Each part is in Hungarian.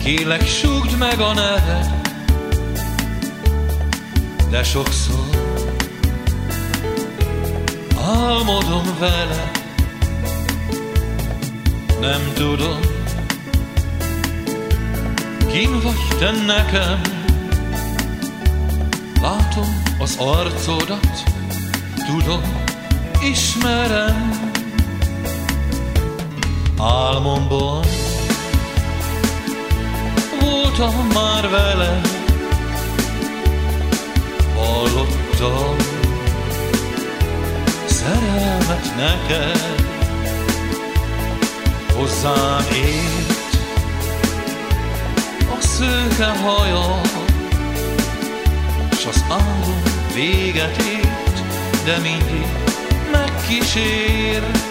Kérlek, súgd meg a neved, de sokszor álmodom vele, nem tudom, kin vagy te nekem. Látom az arcodat, tudom, ismerem. Álmomban voltam már vele, hallottam szerelmet neked. Hozzám ért a szőke haja, s az álom véget ért, de mindig megkísért.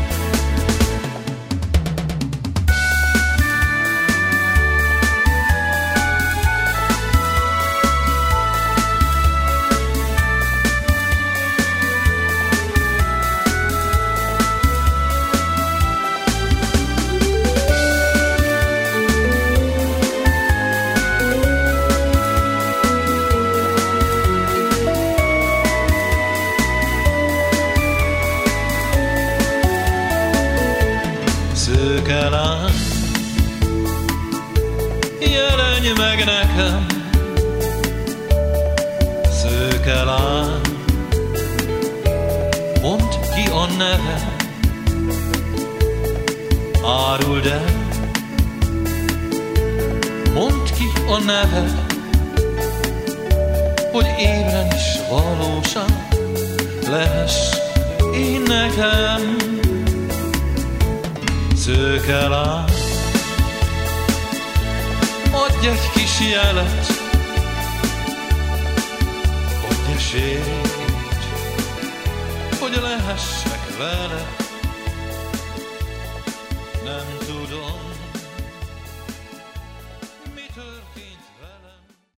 Szőke lány, jelenj meg nekem, szőke lány, mondd ki a neve, áruld el, mondd ki a neve, hogy ébren is valóság lehess én nekem. Szőke lány, adj egy kis jelet, adj esélyt, hogy lehessek vele. Nem